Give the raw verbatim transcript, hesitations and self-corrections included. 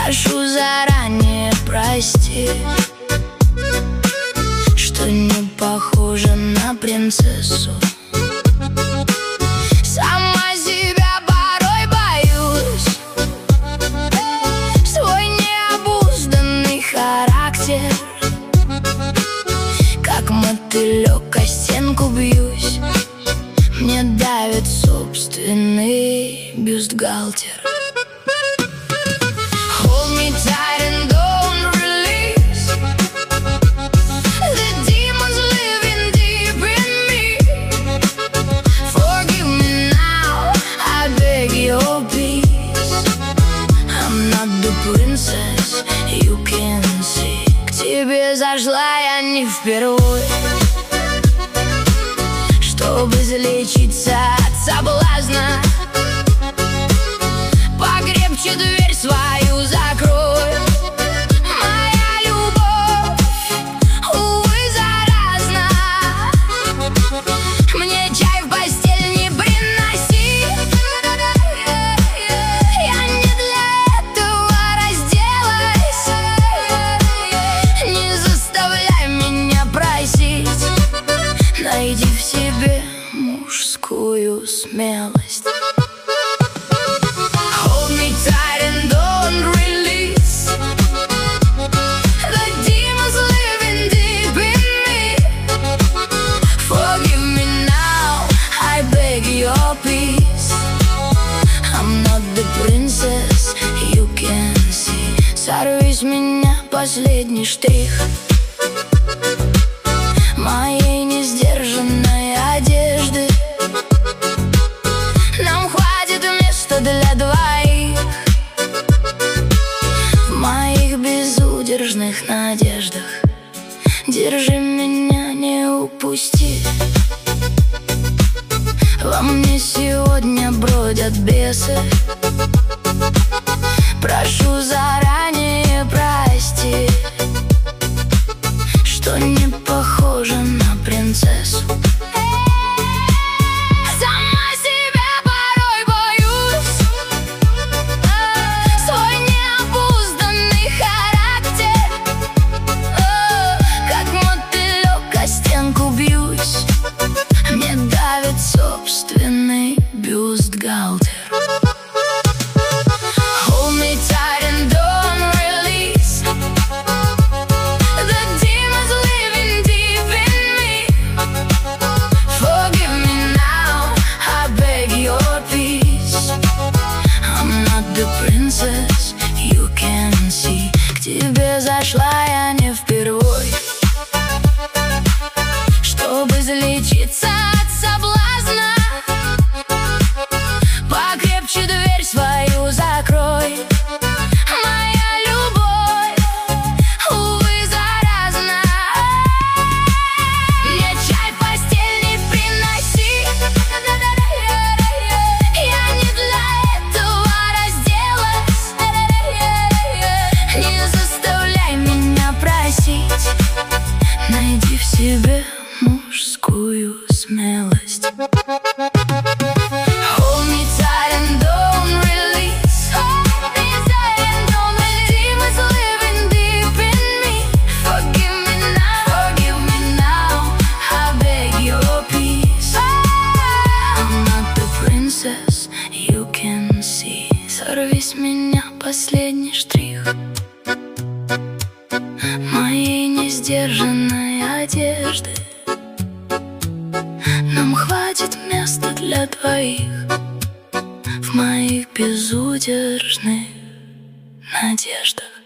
Прошу заранее прости, что не похожа на принцессу. Сама себя порой боюсь. Свой необузданный характер, как мотылек о стенку бьюсь. Мне давит собственный бюстгальтер. Hold me tight and don't release. The demons living deep in me. Forgive me now, I beg your peace. I'm not the princess you can see. К тебе зашла я не впервой, чтобы излечиться от соблазна. Покрепче дверь свою закрой. Моя любовь, увы, заразна. Мне чай в постель не приноси. Я не для этого разделась. Не заставляй меня просить. Найди в себе мужскую смелость. Hold me tight and don't release. The demons living deep in me. Forgive me now, I beg your peace. I'm not the princess you can see. Сорви с меня последний штрих моей несдержанной одежды. Нам хватит места для двоих в моих безудержных надеждах. Держи меня, не упусти. Во мне сегодня бродят бесы. Прошу заранее прости, что не похожа на принцессу. Сама себя порой боюсь. Свой необузданный характер, как мотылек о стенку бьюсь. Мне давит собственный бюстгальтер. Hold me tight and don't release. The demons living deep in me. Forgive me now, I beg your peace. I'm not the princess you can see. К тебе зашла я не впервой, чтобы излечиться от соблазна. Покрепче дверь свою закрой. Моя любовь, увы, заразна. Мне чай в постель не приноси. Я не для этого разделась. Не заставляй меня просить. Найди в себе мужскую смелость. Hold me tight and don't release. The demons living deep in me. Forgive me now, forgive me now, I beg your peace. I'm not the princess you can see. Сорви с меня последний штрих моей несдержанной одежды. Нам хватит места для двоих в моих безудержных надеждах.